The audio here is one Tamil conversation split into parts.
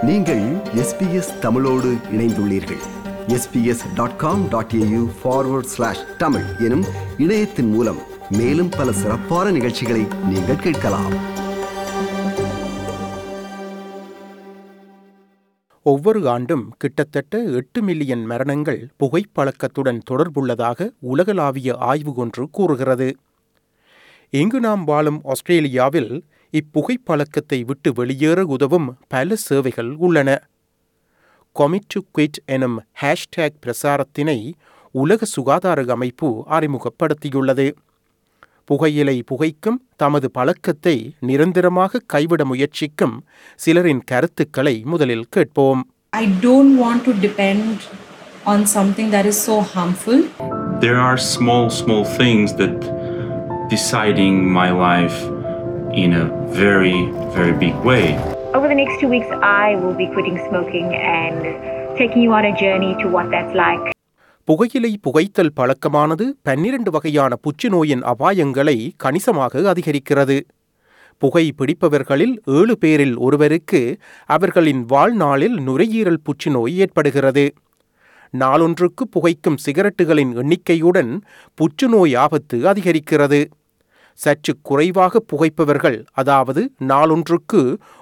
நீங்கள் SBS தமிழோடு இணைந்துள்ளீர்கள். sbs.com.au/tamil எனும் இணையத்தின் மூலம் மேலும் பல சிறப்பான நிகழ்ச்சிகளை நீங்கள் கேட்கலாம். ஒவ்வொரு ஆண்டும் கிட்டத்தட்ட 8 மில்லியன் மரணங்கள் புகைப்பழக்கத்துடன் தொடர்புள்ளதாக உலகளாவிய ஆய்வு ஒன்று கூறுகிறது. இங்கு நாம் வாழும் ஆஸ்திரேலியாவில் இப்புகைப்பழக்கத்தை விட்டு வெளியேற உதவும் பல சேவைகள் உள்ளன. Commit to Quit எனும் ஹேஷ்டேக் பிரசாரத்தினை உலக சுகாதார அமைப்பு அறிமுகப்படுத்தியுள்ளது. புகையிலை புகைக்கும் தமது பழக்கத்தை நிரந்தரமாக கைவிட முயற்சிக்கும் சிலரின் கருத்துக்களை முதலில் கேட்போம். I don't want to depend on something that is so harmful. There are small things that deciding my life in a very, very big way. Over the next 2 weeks, I will be quitting smoking and taking you on a journey to what that's like. புகையிலை புகைத்தல் பழக்கமானது 12 வகையான புற்றுநோயின் அபாயங்களை கணிசமாக அதிகரிக்கிறது. புகை பிடிப்பவர்களில் 7 பேரில் ஒருவருக்கு அவர்களின் வாழ்நாளில் நுரையீரல் புற்றுநோய் ஏற்படுகிறது. நாளொன்றுக்கு புகைக்கும் சிகரெட்டுகளின் எண்ணிக்கையுடன் புற்றுநோய் ஆபத்து அதிகரிக்கிறது. சற்று குறைவாக புகைப்பவர்கள், அதாவது நாளொன்றுக்கு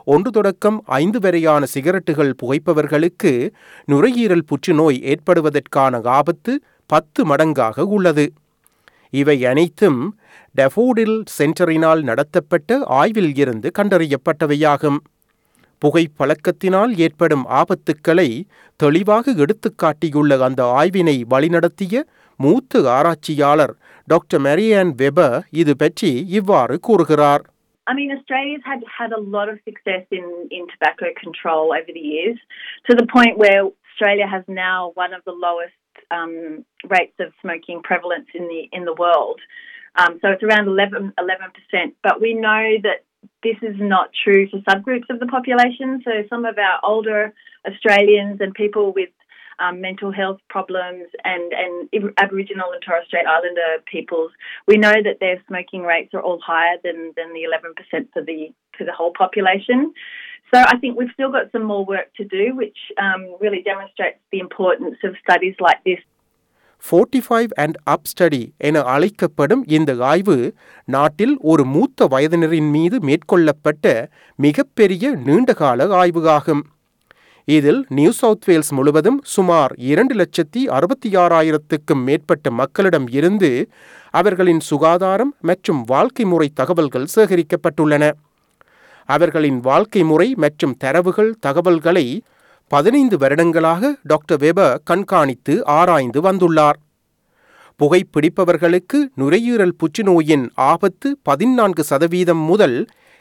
1-5 வரையான சிகரெட்டுகள் புகைப்பவர்களுக்கு நுரையீரல் புற்றுநோய் ஏற்படுவதற்கான ஆபத்து 10 மடங்காக உள்ளது. இவை அனைத்தும் டெஃபோடில் சென்டரினால் நடத்தப்பட்ட ஆய்வில் இருந்து கண்டறியப்பட்டவையாகும். புகைப்பழக்கத்தினால் ஏற்படும் ஆபத்துக்களை தெளிவாக எடுத்துக்காட்டியுள்ள அந்த ஆய்வினை வழிநடத்திய மூத்த ஆராய்ச்சியாளர் டாக்டர் மேரியன் வெபர் இது பற்றி இவ்வாறு கூறுகிறார். I mean, Australia's had a lot of success in tobacco control over the years, to the point where Australia has now one of the lowest rates of smoking prevalence in the world. So it's around 11%. But we know that this is not true for subgroups of the population. So some of our older Australians and people with mental health problems and Aboriginal and Torres Strait Islander peoples, we know that their smoking rates are all higher than the 11% for the whole population. So I think we've still got some more work to do, which really demonstrates the importance of studies like this. 45 and up study என அழைக்கப்படும் இந்த ஆய்வு நாட்டில் ஒரு மூத்த வயதினரின் மீது மேற்கொள்ளப்பட்ட மிகப்பெரிய நீண்டகால ஆய்வு ஆகும். இதில் நியூ சவுத் வேல்ஸ் முழுவதும் சுமார் 2,66,000க்கும் மேற்பட்ட மக்களிடம் இருந்து அவர்களின் சுகாதாரம் மற்றும் வாழ்க்கை முறை தகவல்கள் சேகரிக்கப்பட்டுள்ளன. அவர்களின் வாழ்க்கை முறை மற்றும் தகவல்களை 15 வருடங்களாக டாக்டர் வெபர் கண்காணித்து ஆராய்ந்து வந்துள்ளார். புகைப்பிடிப்பவர்களுக்கு நுரையீரல் புற்றுநோயின் ஆபத்து 14% முதல்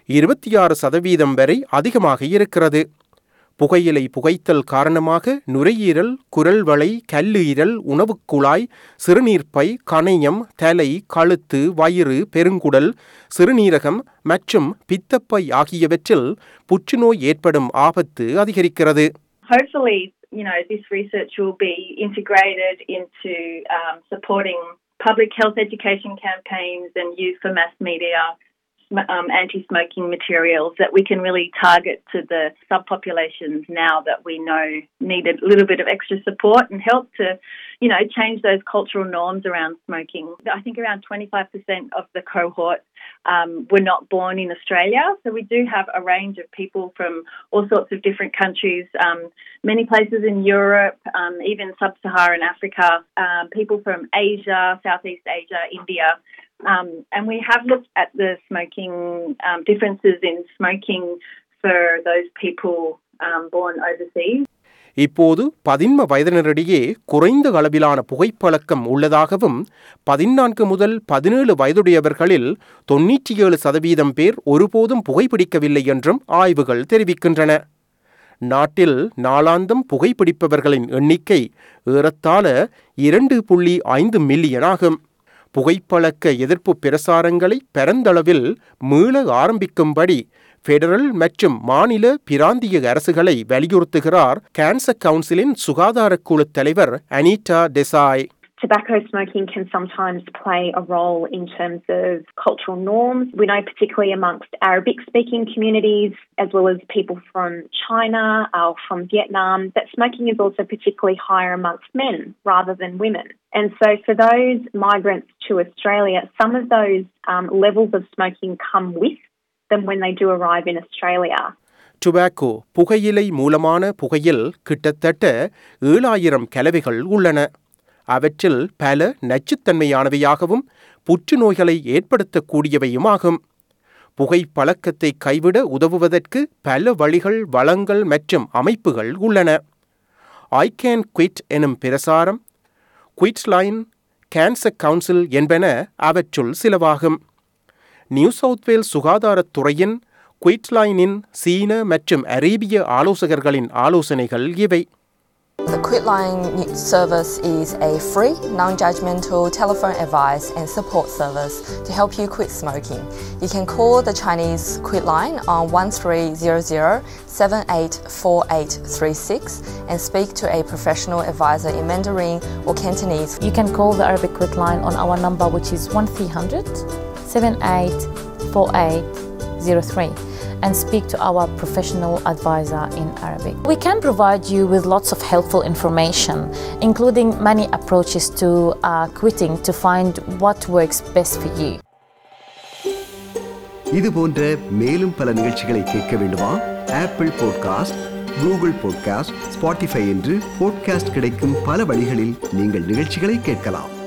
26% வரை அதிகமாக இருக்கிறது. புகையிலை புகைத்தல் காரணமாக நுரையீரல், குரல்வளை, கல்லீரல், உணவுக்குழாய், சிறுநீர்ப்பை, கணையம், தலை, கழுத்து, வயிறு, பெருங்குடல், சிறுநீரகம் மற்றும் பித்தப்பை ஆகியவற்றில் புற்றுநோய் ஏற்படும் ஆபத்து அதிகரிக்கிறது. Hopefully, this research will be integrated into supporting public health education campaigns and use for mass media anti-smoking materials that we can really target to the subpopulations now that we know need a little bit of extra support and help to, change those cultural norms around smoking. I think around 25% of the cohort were not born in Australia. So we do have a range of people from all sorts of different countries, many places in Europe, even sub-Saharan Africa, people from Asia, Southeast Asia, India. And we have looked at the smoking differences in smoking for those people born overseas. இப்போது 10 வயதினரிடையே குறைந்த அளவிலான புகைப்பழக்கம் உள்ளதாகவும் 14 முதல் 17 வயதுடையவர்களில் 97% பேர் ஒருபோதும் புகைப்பிடிக்கவில்லை என்றும் ஆய்வுகள் தெரிவிக்கின்றன. நாட்டில் நாளாந்தம் புகைப்பிடிப்பவர்களின் எண்ணிக்கை ஏறத்தாழ 2.5 மில்லியன் ஆகும். புகைப்பழக்க எதிர்ப்பு பிரசாரங்களை பரந்தளவில் மீள ஆரம்பிக்கும்படி ஃபெடரல் மற்றும் மாநில பிராந்திய அரசுகளை வலியுறுத்துகிறார் கேன்சர் கவுன்சிலின் சுகாதார குழு தலைவர் Anita Desai. Tobacco smoking can sometimes play a role in terms of cultural norms. We know particularly amongst Arabic-speaking communities, as well as people from China or from Vietnam, that smoking is also particularly higher amongst men rather than women. And so for those migrants to Australia, some of those levels of smoking come with them when they do arrive in Australia. Tobacco புகையிலை மூலமான புகையில் கிட்டத்தட்ட 7,000 கலவைகள் உள்ளன. அவற்றில் பல நச்சுத்தன்மையானவையாகவும் புற்றுநோய்களை ஏற்படுத்தக்கூடியவையுமாகும். புகை பழக்கத்தை கைவிட உதவுவதற்கு பல வழிகள், வளங்கள் மற்றும் அமைப்புகள் உள்ளன. ஐ கேன் குவிட் எனும் பிரசாரம், குவிட் லைன், கேன்சர் கவுன்சில் என்பன அவற்றுள் சிலவாகும். நியூ சவுத் வேல்ஸ் சுகாதாரத்துறையின் குவிட் லைனின் சீன மற்றும் அரேபிய ஆலோசகர்களின் ஆலோசனைகள் இவை. The Quitline service is a free, non-judgmental telephone advice and support service to help you quit smoking. You can call the Chinese Quitline on 1300-784836 and speak to a professional advisor in Mandarin or Cantonese. You can call the Arabic Quitline on our number, which is 1300-784803. and speak to our professional advisor in Arabic. We can provide you with lots of helpful information, including many approaches to quitting to find what works best for you. இது போன்ற மேலும் பல நிகழ்ச்சிகளை கேட்க வேண்டுமா? Apple podcast, Google podcast, Spotify என்று பாட்காஸ்ட் கிடைக்கும் பல வழிகளில் நீங்கள் நிகழ்ச்சிகளை கேட்கலாம்.